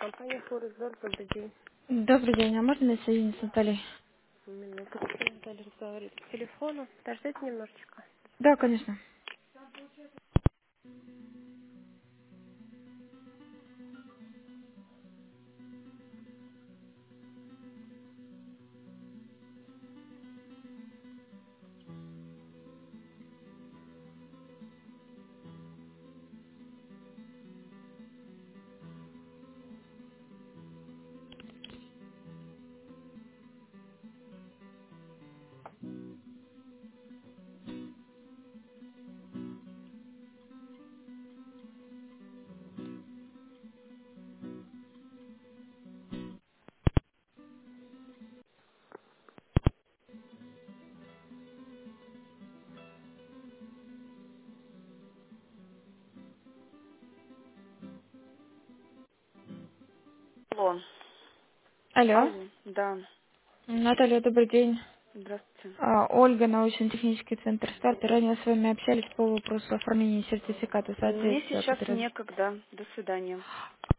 Компания Форекс, добрый день. Добрый день, а можно на соединить с Натальей? Минутку, Наталья разговаривает по телефону. Подождите немножечко. Да, конечно. Алло. Алло. Алло, да. Наталья, добрый день. Здравствуйте. Ольга, научно-технический центр «Старт». Ранее с вами общались по вопросу оформления сертификата Мне соответствия, сейчас который... некогда. До свидания.